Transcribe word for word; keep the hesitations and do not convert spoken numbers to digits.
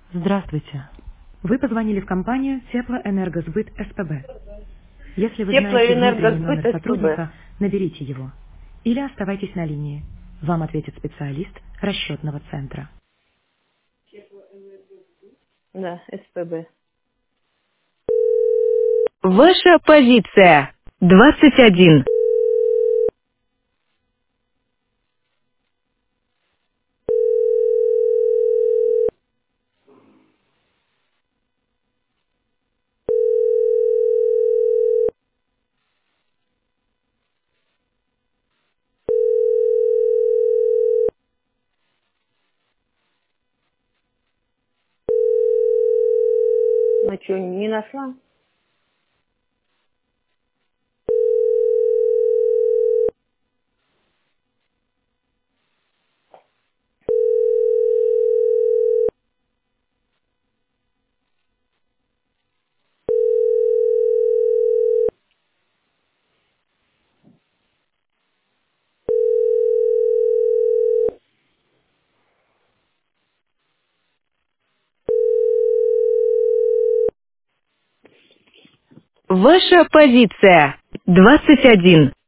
Здравствуйте. Вы позвонили в компанию Теплоэнергосбыт СПБ. Если вы знаете внутренний Теплоэнергосбыт номер СПБ. сотрудника, наберите его. Или оставайтесь на линии. Вам ответит специалист расчетного центра. Да, СПБ. Ваша позиция. двадцать один. Ну что, не нашла? Ваша позиция. двадцать один.